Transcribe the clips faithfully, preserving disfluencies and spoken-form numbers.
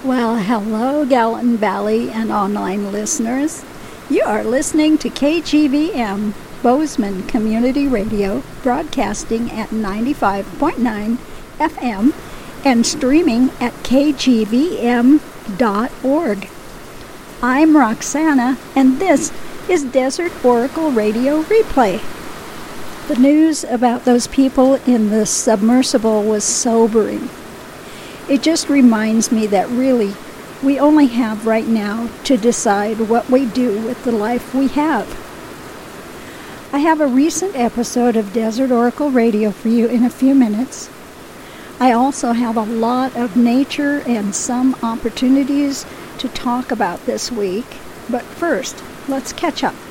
Well, hello, Gallatin Valley and online listeners. You are listening to K G V M, Bozeman Community Radio, broadcasting at ninety-five point nine F M and streaming at k g v m dot org. I'm Roxana, and this is Desert Oracle Radio Replay. The news about those people in the submersible was sobering. It just reminds me that really, we only have right now to decide what we do with the life we have. I have a recent episode of Desert Oracle Radio for you in a few minutes. I also have a lot of nature and some opportunities to talk about this week. But first, let's catch up.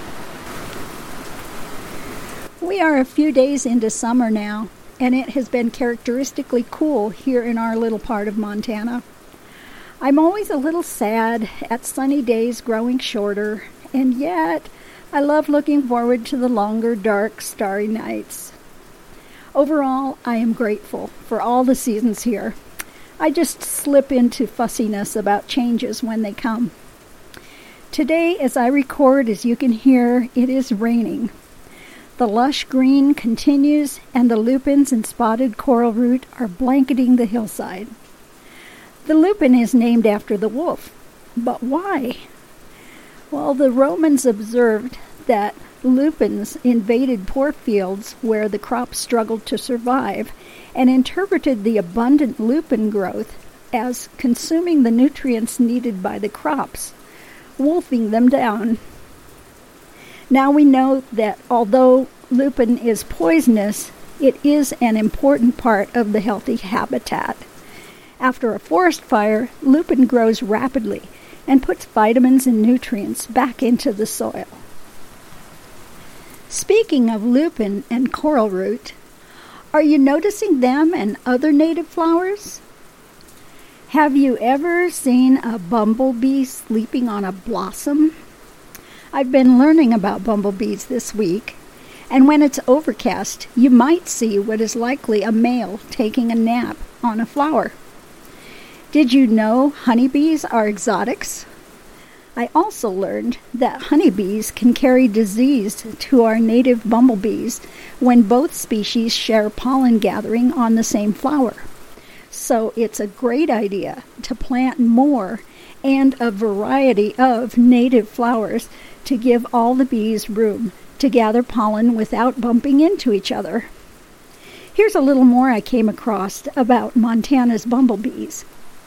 We are a few days into summer now, and it has been characteristically cool here in our little part of Montana. I'm always a little sad at sunny days growing shorter, and yet I love looking forward to the longer, dark, starry nights. Overall, I am grateful for all the seasons here. I just slip into fussiness about changes when they come. Today, as I record, as you can hear, it is raining. The lush green continues, and the lupins and spotted coral root are blanketing the hillside. The lupin is named after the wolf, but why? Well, the Romans observed that lupins invaded poor fields where the crops struggled to survive and interpreted the abundant lupin growth as consuming the nutrients needed by the crops, wolfing them down. Now we know that although lupin is poisonous, it is an important part of the healthy habitat. After a forest fire, lupin grows rapidly and puts vitamins and nutrients back into the soil. Speaking of lupin and coral root, are you noticing them and other native flowers? Have you ever seen a bumblebee sleeping on a blossom? I've been learning about bumblebees this week, and when it's overcast, you might see what is likely a male taking a nap on a flower. Did you know honeybees are exotics? I also learned that honeybees can carry disease to our native bumblebees when both species share pollen gathering on the same flower. So it's a great idea to plant more and a variety of native flowers to give all the bees room to gather pollen without bumping into each other. Here's a little more I came across about Montana's bumblebees.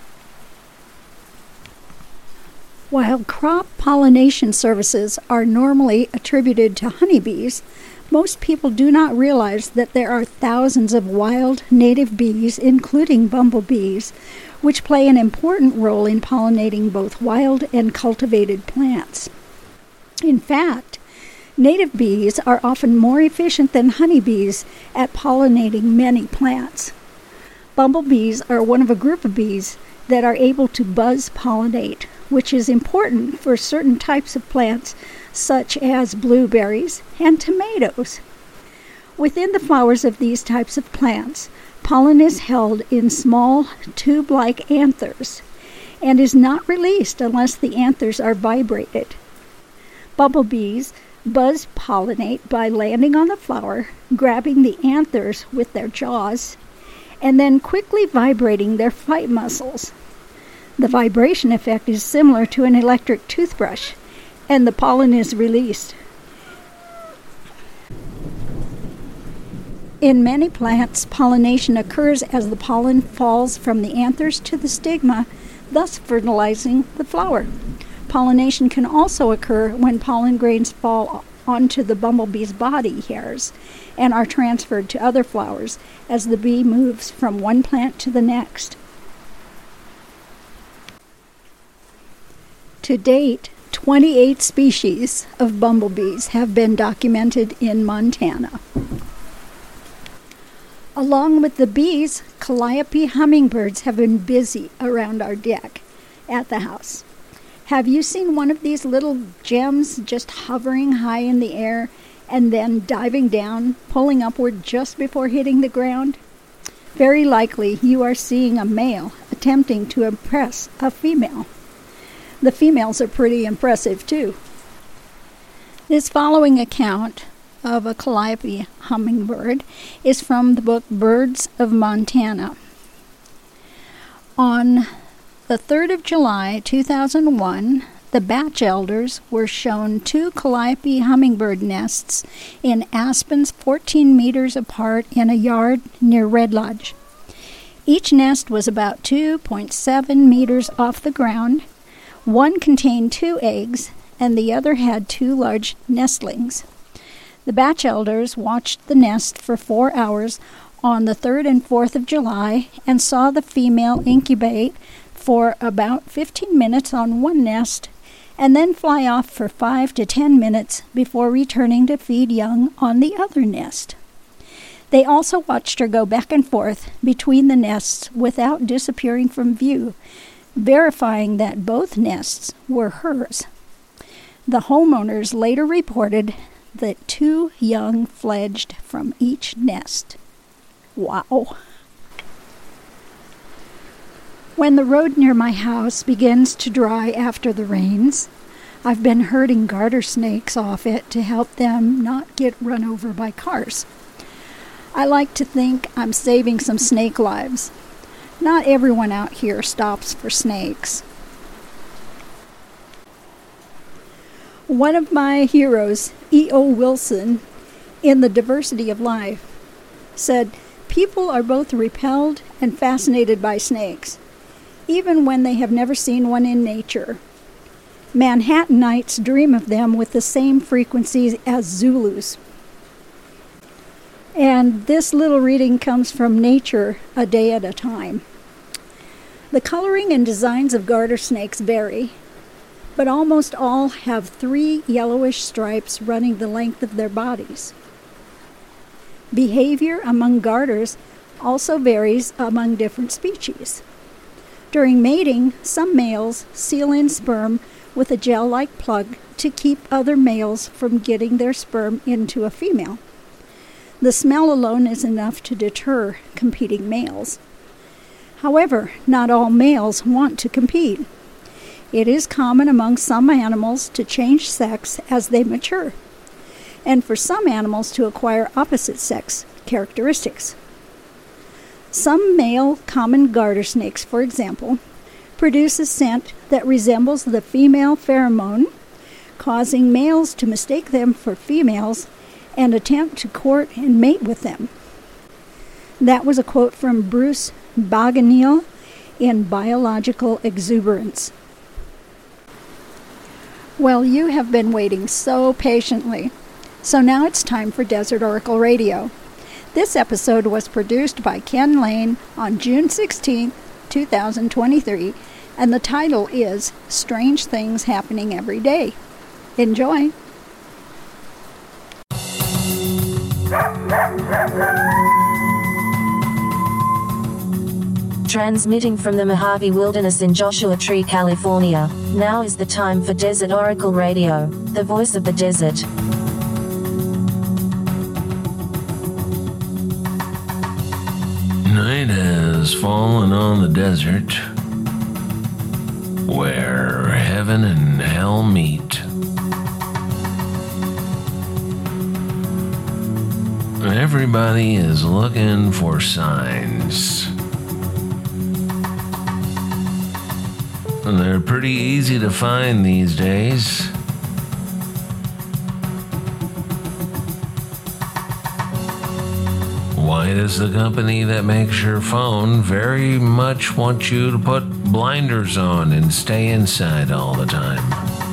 While crop pollination services are normally attributed to honeybees, most people do not realize that there are thousands of wild native bees, including bumblebees, which play an important role in pollinating both wild and cultivated plants. In fact, native bees are often more efficient than honeybees at pollinating many plants. Bumblebees are one of a group of bees that are able to buzz pollinate, which is important for certain types of plants such as blueberries and tomatoes. Within the flowers of these types of plants, pollen is held in small tube-like anthers and is not released unless the anthers are vibrated. Bumblebees buzz pollinate by landing on the flower, grabbing the anthers with their jaws, and then quickly vibrating their flight muscles. The vibration effect is similar to an electric toothbrush, and the pollen is released. In many plants, pollination occurs as the pollen falls from the anthers to the stigma, thus fertilizing the flower. Pollination can also occur when pollen grains fall onto the bumblebee's body hairs and are transferred to other flowers as the bee moves from one plant to the next. To date, twenty-eight species of bumblebees have been documented in Montana. Along with the bees, calliope hummingbirds have been busy around our deck at the house. Have you seen one of these little gems just hovering high in the air and then diving down, pulling upward just before hitting the ground? very likely you are seeing a male attempting to impress a female. The females are pretty impressive too. This following account of a calliope hummingbird is from the book Birds of Montana. On the third of July, two thousand one, the Batchelders were shown two calliope hummingbird nests in aspens fourteen meters apart in a yard near Red Lodge. Each nest was about two point seven meters off the ground. One contained two eggs, and the other had two large nestlings. The Batchelders watched the nest for four hours on the third and fourth of July and saw the female incubate for about fifteen minutes on one nest and then fly off for five to ten minutes before returning to feed young on the other nest. They also watched her go back and forth between the nests without disappearing from view, verifying that both nests were hers. The homeowners later reported that two young fledged from each nest. Wow. When the road near my house begins to dry after the rains, I've been herding garter snakes off it to help them not get run over by cars. I like to think I'm saving some snake lives. Not everyone out here stops for snakes. One of my heroes, E O Wilson, in The Diversity of Life, said, "People are both repelled and fascinated by snakes, even when they have never seen one in nature. Manhattanites dream of them with the same frequencies as Zulus." And this little reading comes from Nature a Day at a Time. The coloring and designs of garter snakes vary, but almost all have three yellowish stripes running the length of their bodies. Behavior among garters also varies among different species. During mating, some males seal in sperm with a gel-like plug to keep other males from getting their sperm into a female. The smell alone is enough to deter competing males. However, not all males want to compete. It is common among some animals to change sex as they mature, and for some animals to acquire opposite sex characteristics. Some male common garter snakes, for example, produce a scent that resembles the female pheromone, causing males to mistake them for females and attempt to court and mate with them. That was a quote from Bruce Baganil in Biological Exuberance. Well, you have been waiting so patiently. So now it's time for Desert Oracle Radio. This episode was produced by Ken Lane on June sixteenth, two thousand twenty-three, and the title is Strange Things Happening Every Day. Enjoy! Transmitting from the Mojave Wilderness in Joshua Tree, California, now is the time for Desert Oracle Radio, the voice of the desert. Night has fallen on the desert, where heaven and hell meet. Everybody is looking for signs. They're pretty easy to find these days. Why does the company that makes your phone very much want you to put blinders on and stay inside all the time?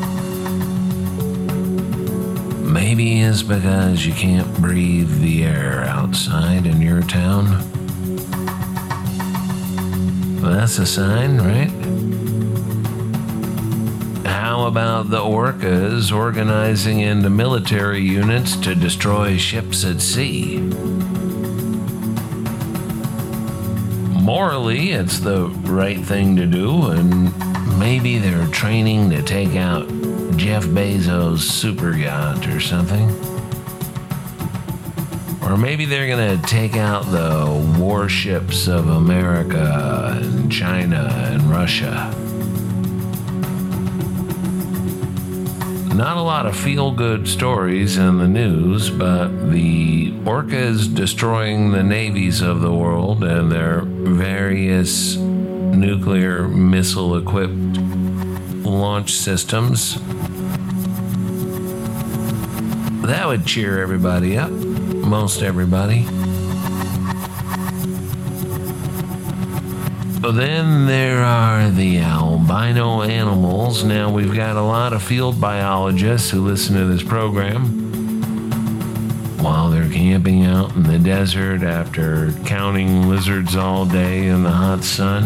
Maybe it's because you can't breathe the air outside in your town. That's a sign, right? How about the orcas organizing into military units to destroy ships at sea? Morally, it's the right thing to do, and maybe they're training to take out Jeff Bezos' super yacht or something. Or maybe they're going to take out the warships of America and China and Russia. Not a lot of feel-good stories in the news, but the orcas destroying the navies of the world and their various nuclear missile-equipped launch systems, that would cheer everybody up, most everybody. Then there are the albino animals. Now, we've got a lot of field biologists who listen to this program while they're camping out in the desert after counting lizards all day in the hot sun.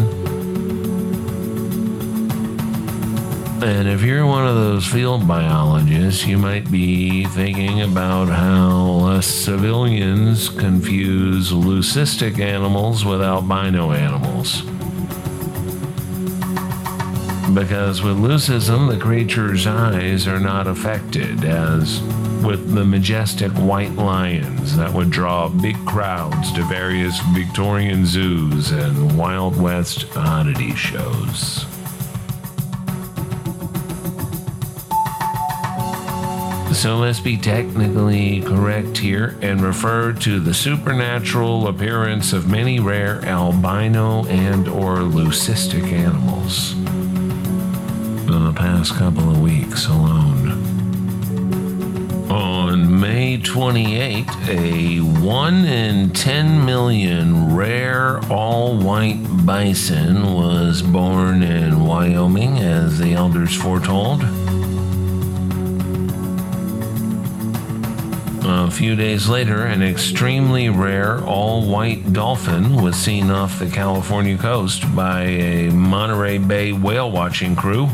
And if you're one of those field biologists, you might be thinking about how us civilians confuse leucistic animals with albino animals. Because with leucism, the creature's eyes are not affected, as with the majestic white lions that would draw big crowds to various Victorian zoos and Wild West oddity shows. So let's be technically correct here and refer to the supernatural appearance of many rare albino and or leucistic animals in the past couple of weeks alone. On May twenty-eighth, a one in ten million rare all-white bison was born in Wyoming, as the elders foretold. A few days later, an extremely rare all-white dolphin was seen off the California coast by a Monterey Bay whale-watching crew,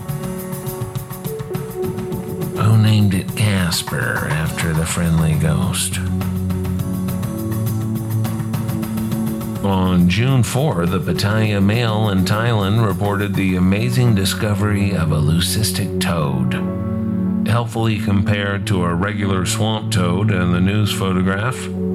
who named it Casper after the friendly ghost. On June fourth, the Pattaya Mail in Thailand reported the amazing discovery of a leucistic toad, helpfully compared to a regular swamp toad in the news photograph.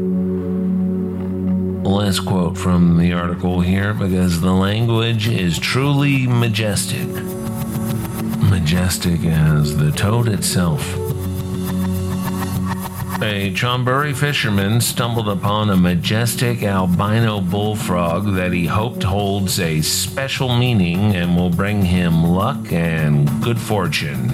Let's quote from the article here, because the language is truly majestic. Majestic as the toad itself. A Chonburi fisherman stumbled upon a majestic albino bullfrog that he hoped holds a special meaning and will bring him luck and good fortune.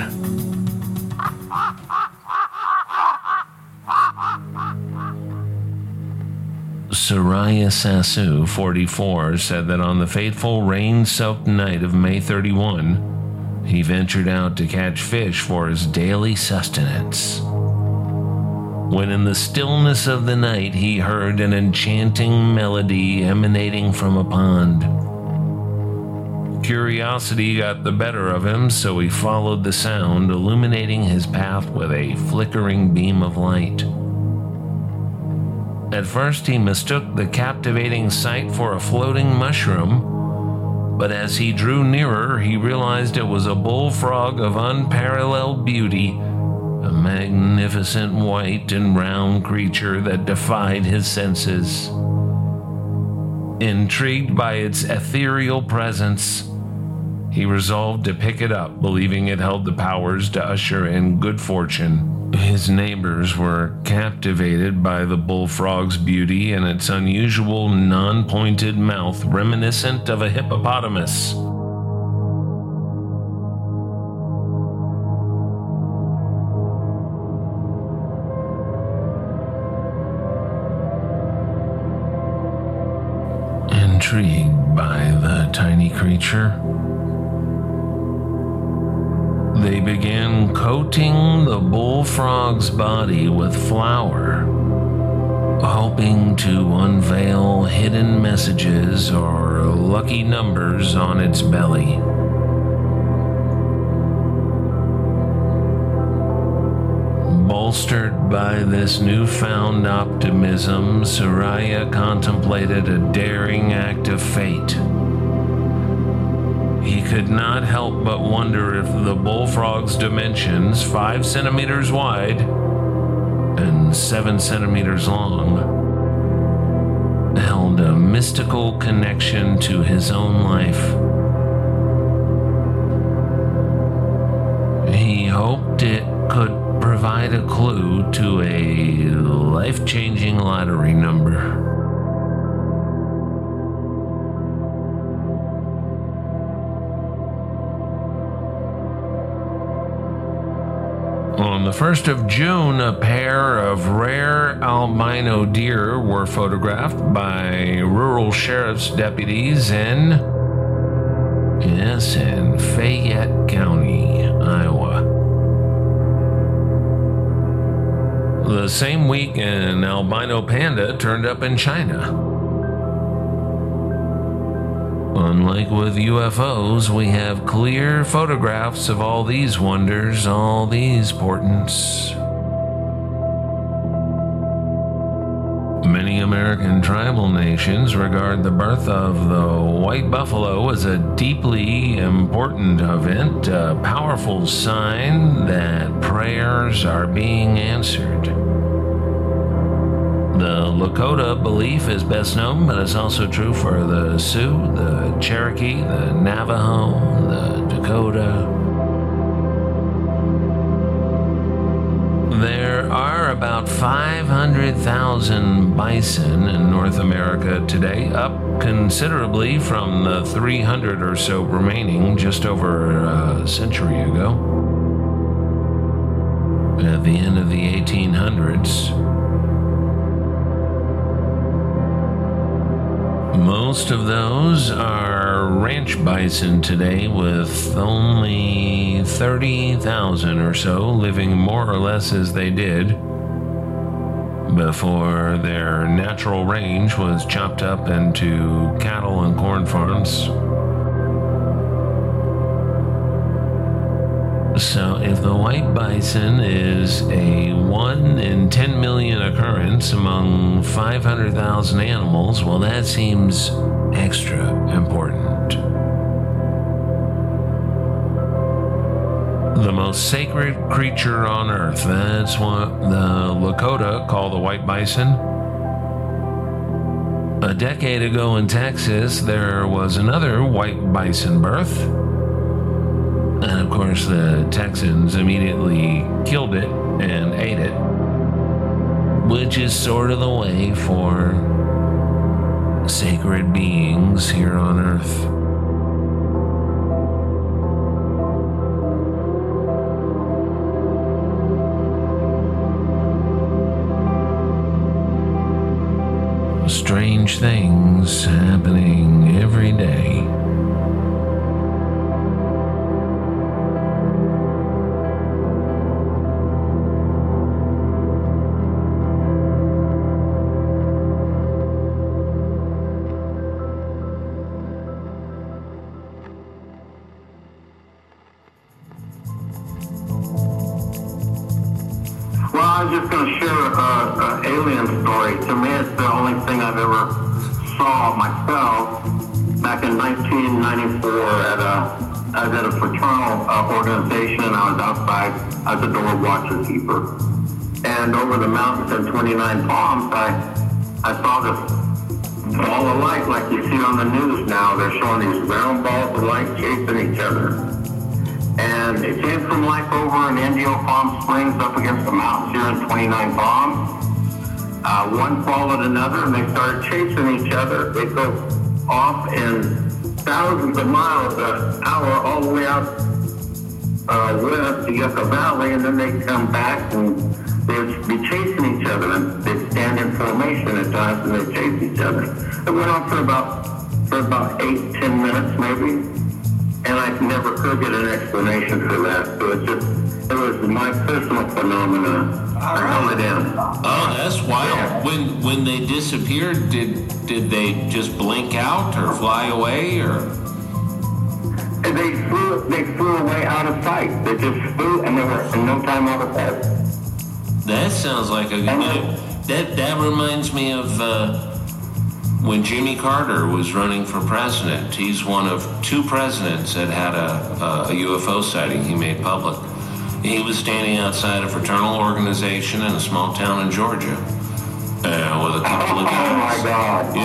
Soraya Sasu, forty-four, said that on the fateful rain-soaked night of May thirty-first, he ventured out to catch fish for his daily sustenance. When in the stillness of the night he heard an enchanting melody emanating from a pond. Curiosity got the better of him, so he followed the sound, illuminating his path with a flickering beam of light. At first he mistook the captivating sight for a floating mushroom, but as he drew nearer, he realized it was a bullfrog of unparalleled beauty, a magnificent white and round creature that defied his senses. Intrigued by its ethereal presence, he resolved to pick it up, believing it held the powers to usher in good fortune. His neighbors were captivated by the bullfrog's beauty and its unusual non-pointed mouth reminiscent of a hippopotamus. Intrigued by the tiny creature, they began coating the bullfrog's body with flour, hoping to unveil hidden messages or lucky numbers on its belly. Bolstered by this newfound optimism, Soraya contemplated a daring act of fate. He could not help but wonder if the bullfrog's dimensions, five centimeters wide and seven centimeters long, found a mystical connection to his own life. He hoped it could provide a clue to a life-changing lottery number. On the first of June, a pair of rare albino deer were photographed by rural sheriff's deputies in, yes, in Fayette County, Iowa. The same week, an albino panda turned up in China. Unlike with U F Os, we have clear photographs of all these wonders, all these portents. Many American tribal nations regard the birth of the white buffalo as a deeply important event, a powerful sign that prayers are being answered. The Lakota belief is best known, but it's also true for the Sioux, the Cherokee, the Navajo, the Dakota. There are about five hundred thousand bison in North America today, up considerably from the three hundred or so remaining just over a century ago. At the end of the eighteen hundreds, most of those are ranch bison today, with only thirty thousand or so living more or less as they did before their natural range was chopped up into cattle and corn farms. So if the white bison is a one in ten million occurrence among five hundred thousand animals, well, that seems extra important. The most sacred creature on earth, that's what the Lakota call the white bison. A decade ago in Texas, there was another white bison birth. And of course, the Texans immediately killed it and ate it, which is sort of the way for sacred beings here on Earth. Strange things happening every day. I was just going to share an alien story. To me, it's the only thing I've ever saw myself. Back in nineteen ninety-four, at a, I was at a fraternal uh, organization, and I was outside as a door watcher keeper. And over the mountains in twenty-nine Palms, I, I saw this ball of light like you see on the news now. They're showing these round balls of light chasing each other. And it came from like over in Indio Palm Springs up against the mountains here in twenty-nine Palms. Uh, one followed another, and they started chasing each other. They go off in thousands of miles an hour all the way out uh, west to Yucca Valley, and then they come back and they'd be chasing each other. And they'd stand in formation at times, and they'd chase each other. It went on for about for about eight, ten minutes maybe. And I never could get an explanation for that. So it just, it was my personal phenomena. I held it in. Oh, that's wild. Yeah. When when they disappeared, did did they just blink out or fly away or? And they flew, they flew away out of sight. They just flew, and they were in no time out of sight. That sounds like a good. That that reminds me of. Uh, When Jimmy Carter was running for president, he's one of two presidents that had a, a U F O sighting he made public. He was standing outside a fraternal organization in a small town in Georgia uh, with a couple of guys. Oh my God! Yeah,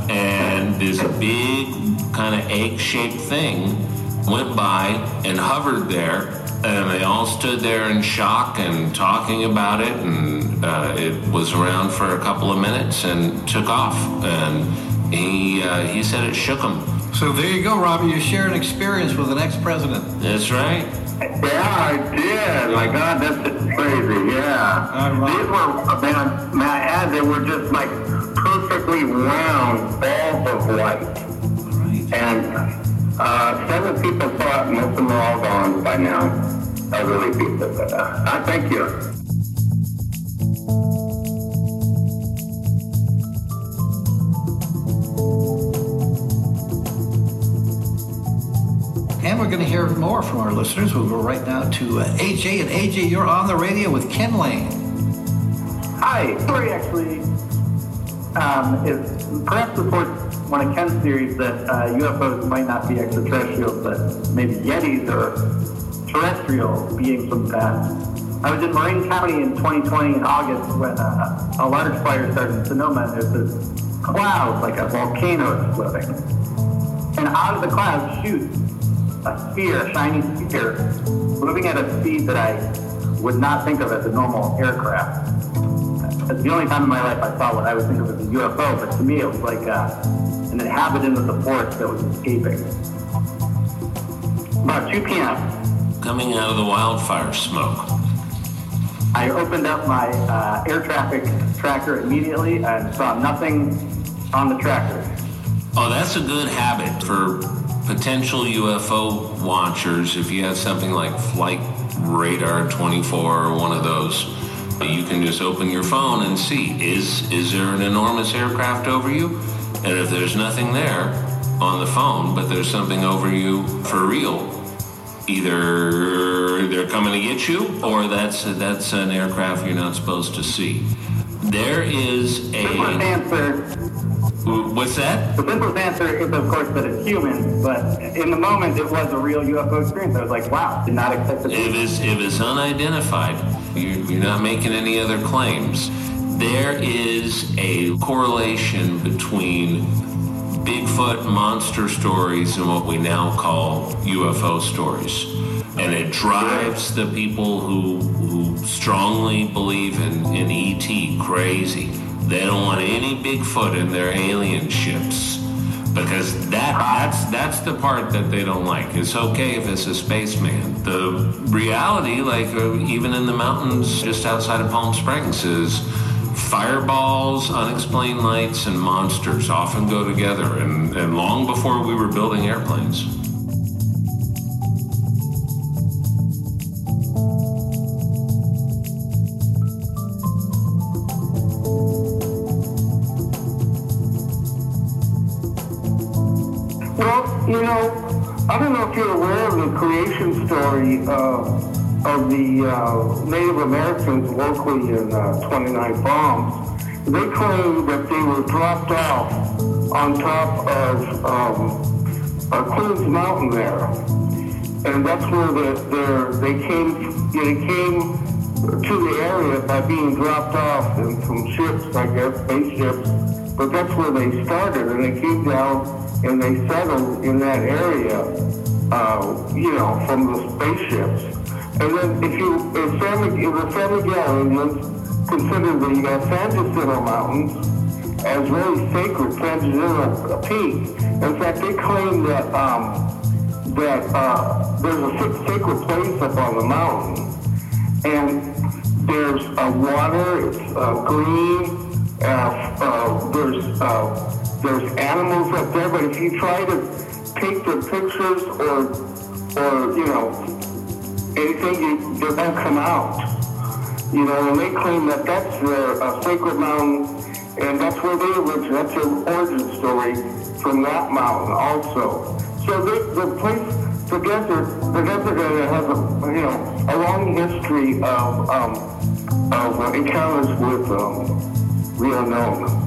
and this big kind of egg-shaped thing went by and hovered there, and they all stood there in shock and talking about it, and uh, it was around for a couple of minutes and took off, and he uh, he said it shook him. So there you go, Robbie. You share an experience with an ex-president. That's right. Yeah, I did. My God, that's just crazy. Yeah. Uh, These were, man, may I add, they were just like perfectly round balls of light. Right. And uh, seven people saw it, most of them are all gone by now. Elderly people. But, uh, I thank you. And we're going to hear more from our listeners. We'll go right now to uh, A J. And A J, you're on the radio with Ken Lane. Hi. Story actually um, is perhaps supports one of Ken's theories that uh, U F Os might not be extraterrestrials, but maybe Yetis or terrestrial beings from the past. I was in Marin County in twenty twenty in August when uh, a large fire started in Sonoma, and there's this cloud, like a volcano exploding. And out of the cloud shoots a sphere, a shiny sphere, moving at a speed that I would not think of as a normal aircraft. It's the only time in my life I saw what I would think of as a U F O, but to me it was like uh, an inhabitant of the forest that was escaping. About two p.m. Coming out of the wildfire smoke. I opened up my uh, air traffic tracker immediately and saw nothing on the tracker. Oh, that's a good habit for potential U F O watchers. If you have something like Flight Radar twenty-four or one of those, you can just open your phone and see, is is there an enormous aircraft over you? And if there's nothing there on the phone, but there's something over you for real, either they're coming to get you, or that's that's an aircraft you're not supposed to see. There is a... Simplest answer, What's that? the simplest answer is, of course, that it's human, but in the moment, it was a real U F O experience. I was like, wow, did not expect it. If it's, if it's unidentified, you- you're not making any other claims. There is a correlation between Bigfoot monster stories and what we now call U F O stories. And it drives the people who who strongly believe in, in E T crazy. They don't want any Bigfoot in their alien ships, because that that's that's the part that they don't like. It's okay if it's a spaceman. The reality, like uh, even in the mountains just outside of Palm Springs, is fireballs, unexplained lights, and monsters often go together, and, and long before we were building airplanes. Well, you know, I don't know if you're aware of the creation story uh, of the uh, Native Americans locally in uh, twenty-nine Palms. They claim that they were dropped off on top of um, uh, Queens Mountain there. And that's where the, the, they came, they came to the area by being dropped off in some ships, I guess, spaceships. But that's where they started, and they came down and they settled in that area, uh, you know, from the spaceships. And then if you, if San Miguel, the San Miguel Indians consider the uh, San Jacinto Mountains as very sacred, San Jacinto Peak. In fact, they claim that um, that uh, there's a sacred place up on the mountain, and there's uh, water, it's uh, green, uh, uh, there's uh, there's animals up there, but if you try to take the pictures or, or you know, anything, you, they don't come out. You know, and they claim that that's their uh, sacred mountain, and that's where they originate. That's their origin story from that mountain also. So they, the place, the desert, the desert area has a, you know, a long history of, um, of uh, encounters with um, the unknown.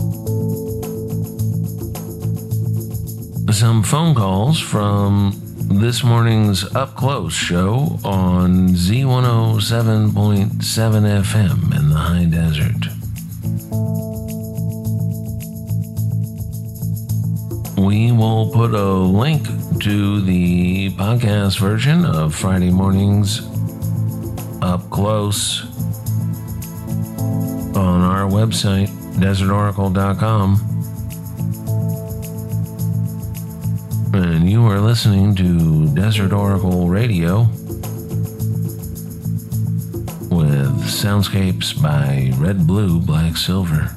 Some phone calls from this morning's Up Close show on Z one oh seven point seven F M in the high desert. We will put a link to the podcast version of Friday morning's Up Close on our website, desert oracle dot com. And you are listening to Desert Oracle Radio with soundscapes by Red, Blue, Black, Silver.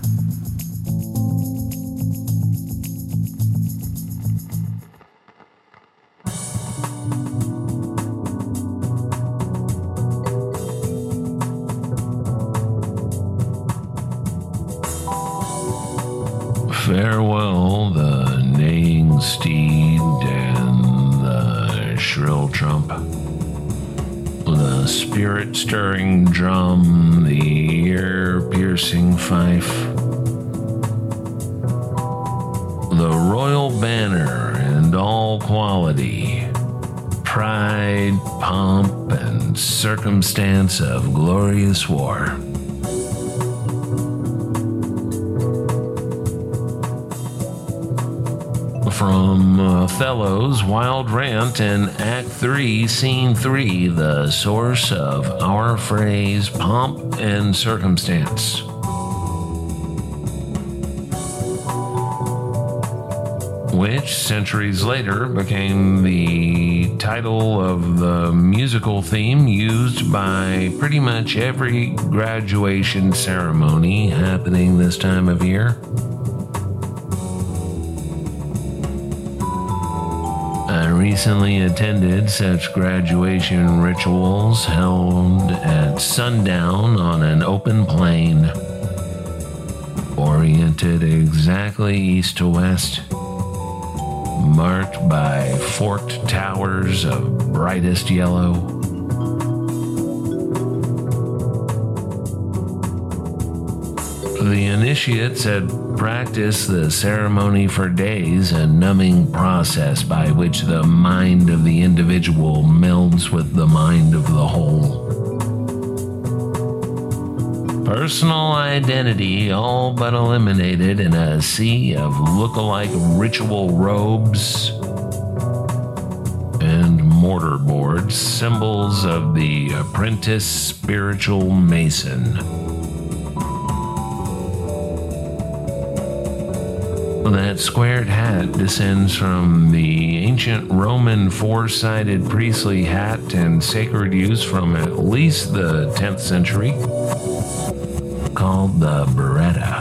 Farewell, the neighing steed and the shrill trump, the spirit-stirring drum, the ear-piercing fife, the royal banner and all quality, pride, pomp, and circumstance of glorious war. From Othello's Wild Rant in Act three, Scene three, the source of our phrase pomp and circumstance. Which, centuries later, became the title of the musical theme used by pretty much every graduation ceremony happening this time of year. I recently attended such graduation rituals held at sundown on an open plain, oriented exactly east to west, marked by forked towers of brightest yellow. The initiates had practiced the ceremony for days, a numbing process by which the mind of the individual melds with the mind of the whole. Personal identity all but eliminated in a sea of look-alike ritual robes and mortar boards, symbols of the apprentice spiritual mason. That squared hat descends from the ancient Roman four-sided priestly hat and sacred use from at least the tenth century, called the biretta.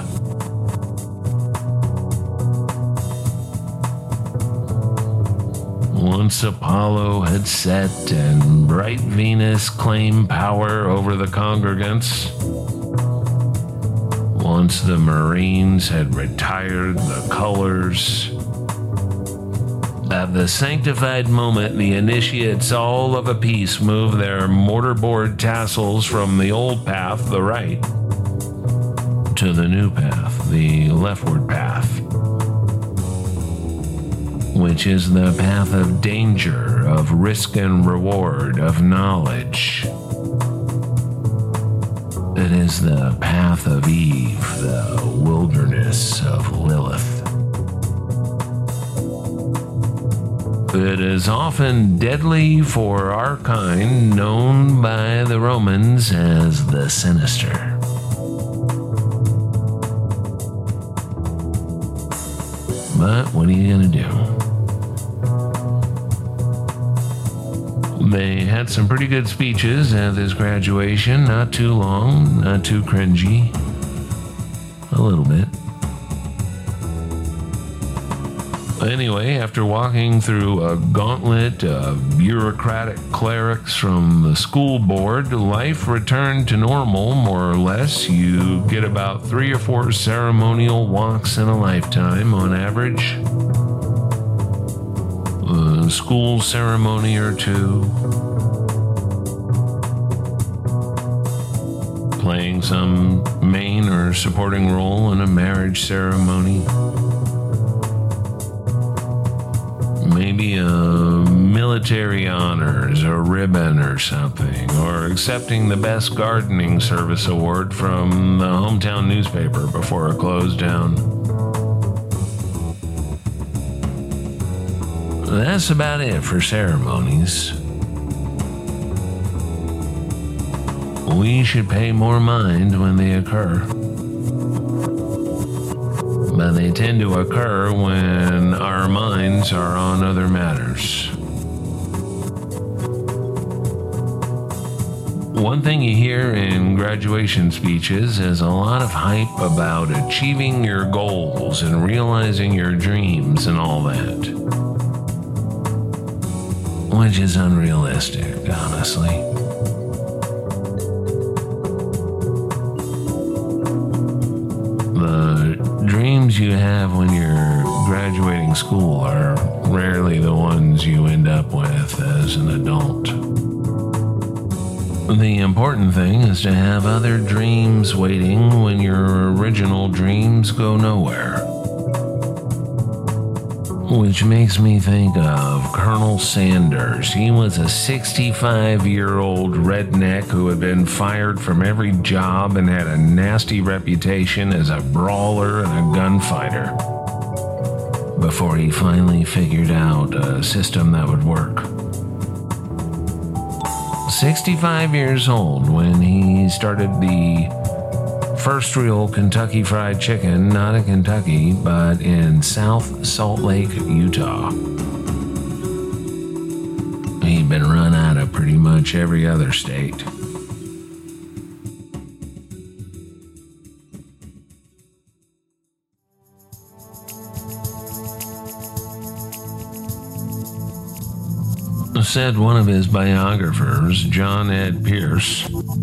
Once Apollo had set and bright Venus claimed power over the congregants, once the Marines had retired the colors, at the sanctified moment, the initiates all of a piece move their mortarboard tassels from the old path, the right, to the new path, the leftward path, which is the path of danger, of risk and reward, of knowledge. It is the path of Eve, the wilderness of Lilith. It is often deadly for our kind, known by the Romans as the sinister. But what are you going to do? They had some pretty good speeches at this graduation. Not too long, not too cringy. A little bit. Anyway, after walking through a gauntlet of bureaucratic clerics from the school board, life returned to normal, more or less. You get about three or four ceremonial walks in a lifetime on average. A school ceremony or two. Playing some main or supporting role in a marriage ceremony. Maybe a military honors, a ribbon or something, or accepting the Best Gardening Service Award from the hometown newspaper before it closed down. That's about it for ceremonies. We should pay more mind when they occur. But they tend to occur when our minds are on other matters. One thing you hear in graduation speeches is a lot of hype about achieving your goals and realizing your dreams and all that. Which is unrealistic, honestly. The dreams you have when you're graduating school are rarely the ones you end up with as an adult. The important thing is to have other dreams waiting when your original dreams go nowhere. Which makes me think of Colonel Sanders. He was a sixty-five-year-old redneck who had been fired from every job and had a nasty reputation as a brawler and a gunfighter before he finally figured out a system that would work. sixty-five years old when he started the first real Kentucky Fried Chicken, not in Kentucky, but in South Salt Lake, Utah. He'd been run out of pretty much every other state. Said one of his biographers, John Ed Pierce,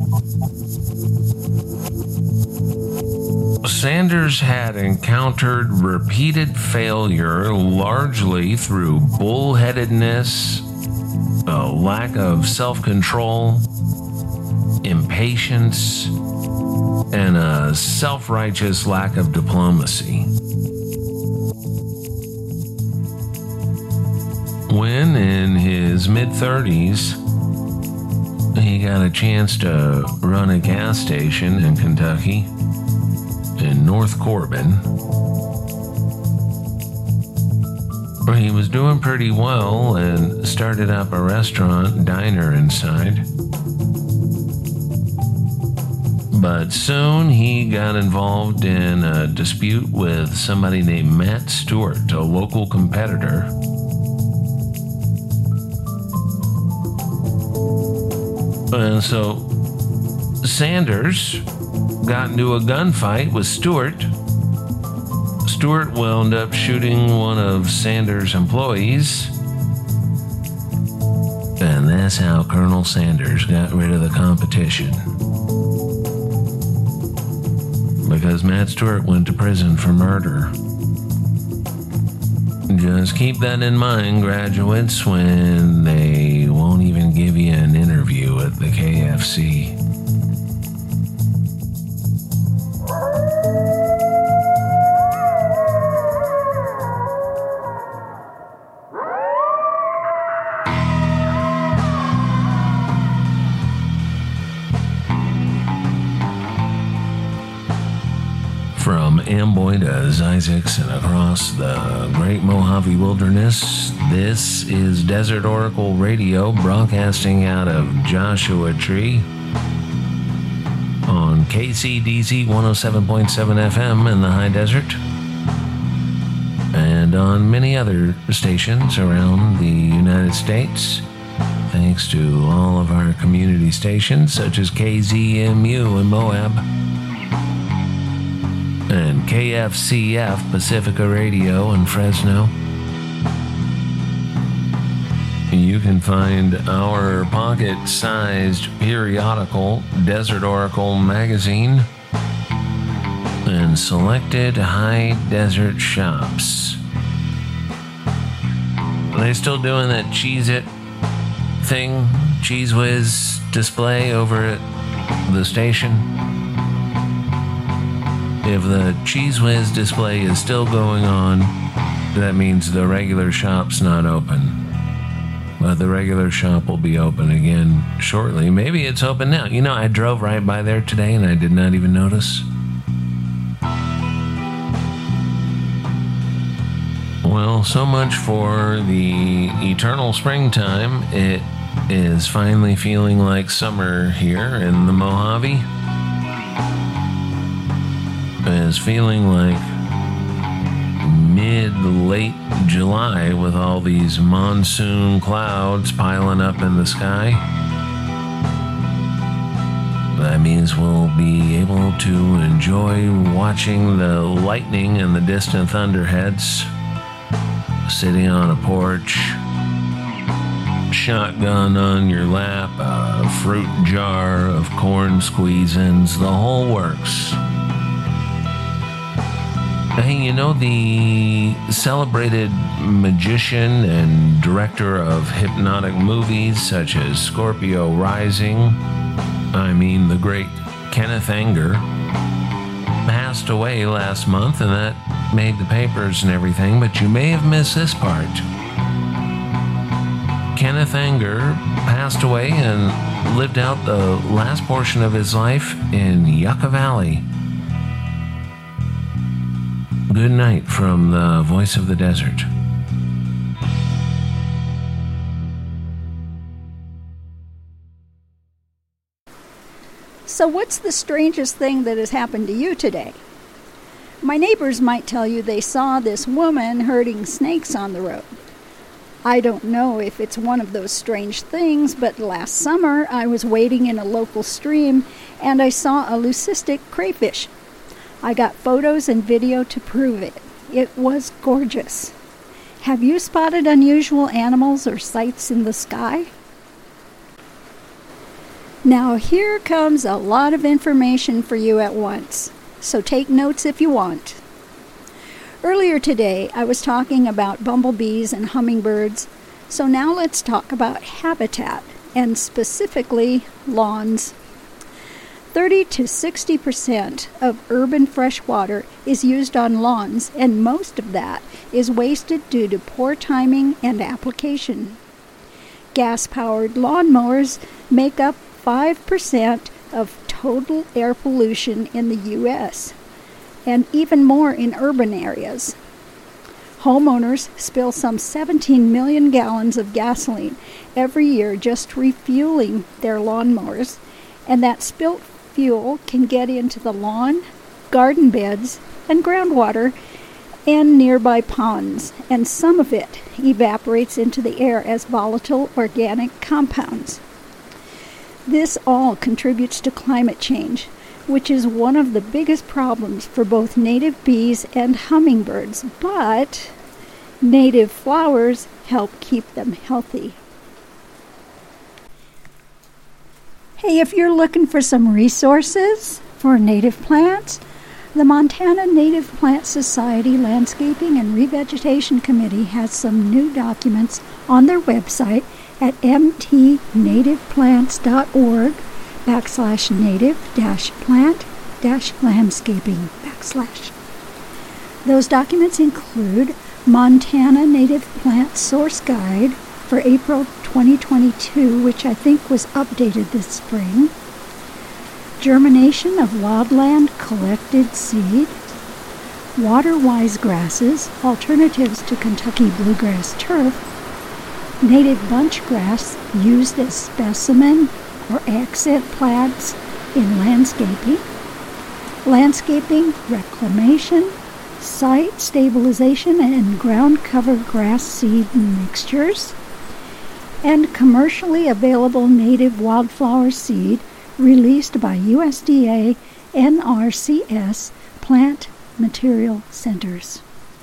Sanders had encountered repeated failure largely through bullheadedness, a lack of self-control, impatience, and a self-righteous lack of diplomacy. When, in his mid-thirties, he got a chance to run a gas station in Kentucky, in North Corbin. He was doing pretty well and started up a restaurant, diner inside. But soon he got involved in a dispute with somebody named Matt Stewart, a local competitor. And so Sanders got into a gunfight with Stewart. Stewart wound up shooting one of Sanders' employees. And that's how Colonel Sanders got rid of the competition. Because Matt Stewart went to prison for murder. Just keep that in mind, graduates, when they won't even give you an interview at the K F C. From Amboy to Isaacs and across the Great Mojave Wilderness, this is Desert Oracle Radio, broadcasting out of Joshua Tree on K C D Z one oh seven point seven F M in the high desert, and on many other stations around the United States, thanks to all of our community stations such as K Z M U in Moab, and K F C F Pacifica Radio in Fresno. You can find our pocket-sized periodical, Desert Oracle magazine, in selected high desert shops. Are they still doing that Cheez-It thing, Cheez Whiz display over at the station? If the Cheez Whiz display is still going on, that means the regular shop's not open. But the regular shop will be open again shortly. Maybe it's open now. You know, I drove right by there today and I did not even notice. Well, so much for the eternal springtime. It is finally feeling like summer here in the Mojave. It is feeling like mid-late July with all these monsoon clouds piling up in the sky. That means we'll be able to enjoy watching the lightning and the distant thunderheads, sitting on a porch, shotgun on your lap, a fruit jar of corn squeezins, the whole works. Hey, you know, the celebrated magician and director of hypnotic movies such as Scorpio Rising, I mean the great Kenneth Anger, passed away last month, and that made the papers and everything, but you may have missed this part. Kenneth Anger passed away and lived out the last portion of his life in Yucca Valley. Good night from the voice of the desert. So what's the strangest thing that has happened to you today? My neighbors might tell you they saw this woman herding snakes on the road. I don't know if it's one of those strange things, but last summer I was wading in a local stream and I saw a leucistic crayfish. I got photos and video to prove it. It was gorgeous. Have you spotted unusual animals or sights in the sky? Now here comes a lot of information for you at once, so take notes if you want. Earlier today I was talking about bumblebees and hummingbirds, so now let's talk about habitat, and specifically lawns. thirty to sixty percent of urban fresh water is used on lawns, and most of that is wasted due to poor timing and application. Gas-powered lawnmowers make up five percent of total air pollution in the U S, and even more in urban areas. Homeowners spill some seventeen million gallons of gasoline every year just refueling their lawnmowers, and that spilt fuel can get into the lawn, garden beds, and groundwater, and nearby ponds, and some of it evaporates into the air as volatile organic compounds. This all contributes to climate change, which is one of the biggest problems for both native bees and hummingbirds, but native flowers help keep them healthy. Hey, if you're looking for some resources for native plants, the Montana Native Plant Society Landscaping and Revegetation Committee has some new documents on their website at mtnativeplants.org backslash native dash plant dash landscaping backslash. Those documents include Montana Native Plant Source Guide for April twenty twenty-two, which I think was updated this spring, germination of wildland collected seed, water-wise grasses, alternatives to Kentucky bluegrass turf, native bunch grass used as specimen or accent plants in landscaping, landscaping reclamation, site stabilization and ground cover grass seed mixtures, and commercially available native wildflower seed released by U S D A N R C S Plant Material Centers.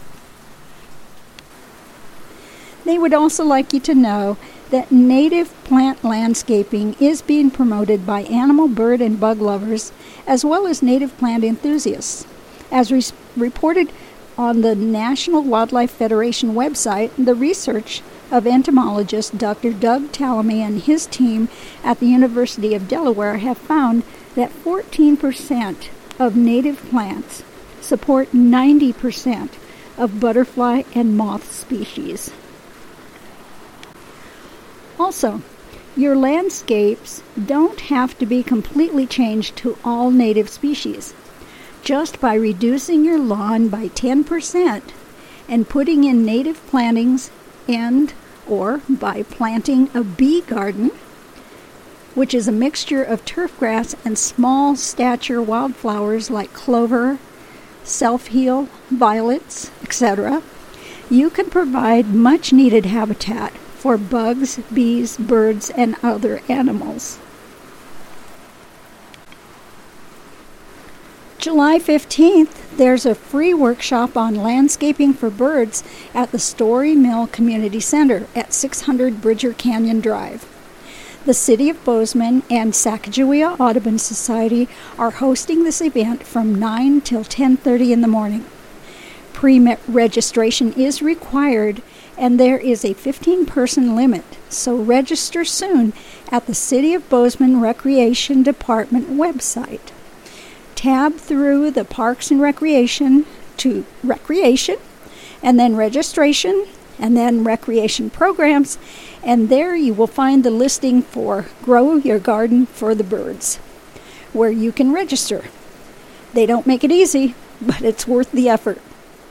They would also like you to know that native plant landscaping is being promoted by animal, bird, and bug lovers, as well as native plant enthusiasts. As re- reported on the National Wildlife Federation website, the research of entomologist Doctor Doug Tallamy and his team at the University of Delaware have found that fourteen percent of native plants support ninety percent of butterfly and moth species. Also, your landscapes don't have to be completely changed to all native species. Just by reducing your lawn by ten percent and putting in native plantings and or by planting a bee garden, which is a mixture of turfgrass and small stature wildflowers like clover, self-heal, violets, et cetera, you can provide much needed habitat for bugs, bees, birds, and other animals. July fifteenth, there's a free workshop on landscaping for birds at the Story Mill Community Center at six hundred Bridger Canyon Drive. The City of Bozeman and Sacagawea Audubon Society are hosting this event from nine till ten thirty in the morning. Pre-registration is required, and there is a fifteen-person limit, so register soon at the City of Bozeman Recreation Department website. Tab through the Parks and Recreation to Recreation, and then Registration, and then Recreation Programs, and there you will find the listing for Grow Your Garden for the Birds, where you can register. They don't make it easy, but it's worth the effort.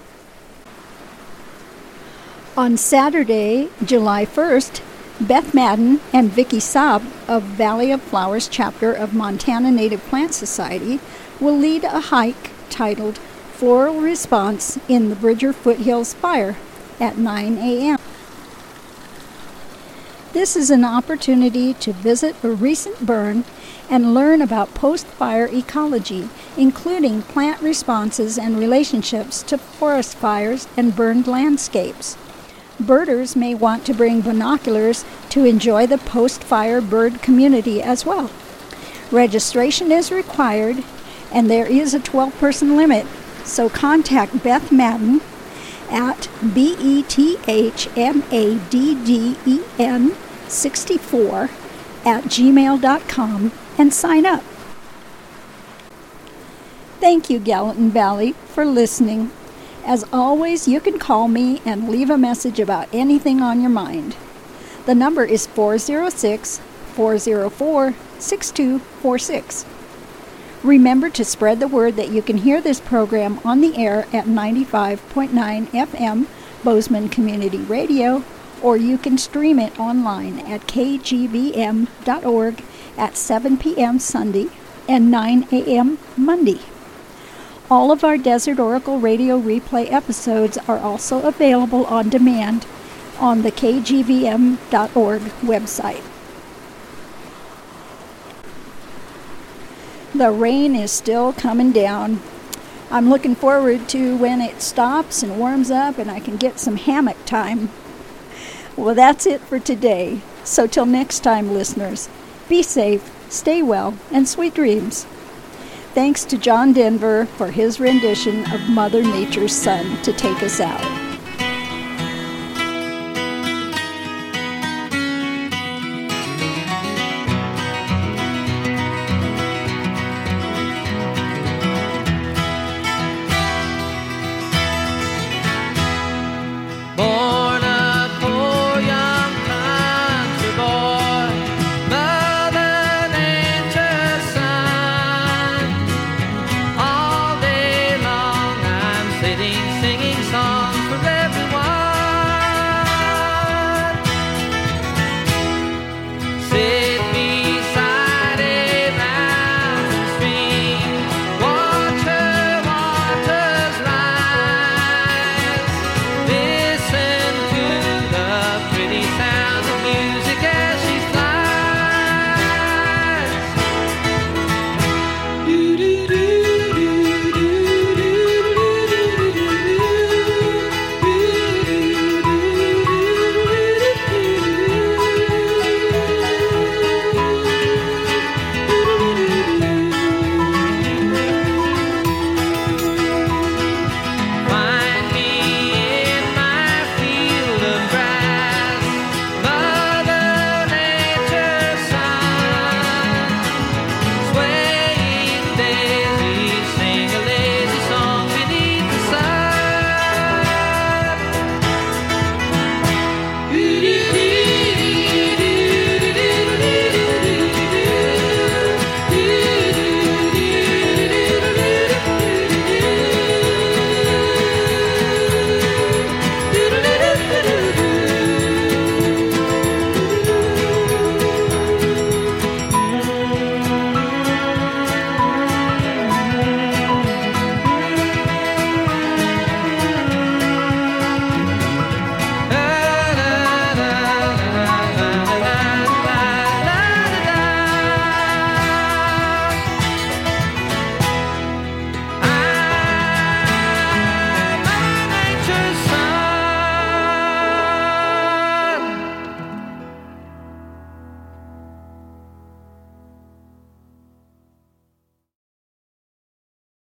On Saturday, July first, Beth Madden and Vicki Saab of Valley of Flowers chapter of Montana Native Plant Society will lead a hike titled Floral Response in the Bridger Foothills Fire at nine a.m. This is an opportunity to visit a recent burn and learn about post-fire ecology, including plant responses and relationships to forest fires and burned landscapes. Birders may want to bring binoculars to enjoy the post-fire bird community as well. Registration is required, and there is a twelve-person limit, so contact Beth Madden at B E T H M A D D E N sixty-four at gmail dot com and sign up. Thank you, Gallatin Valley, for listening. As always, you can call me and leave a message about anything on your mind. The number is four oh six, four oh four, six two four six. Remember to spread the word that you can hear this program on the air at ninety-five point nine F M Bozeman Community Radio, or you can stream it online at K G V M dot org at seven p.m. Sunday and nine a.m. Monday. All of our Desert Oracle Radio replay episodes are also available on demand on the K G V M dot org website. The rain is still coming down. I'm looking forward to when it stops and warms up and I can get some hammock time. Well, that's it for today. So till next time, listeners, be safe, stay well, and sweet dreams. Thanks to John Denver for his rendition of Mother Nature's Son to take us out.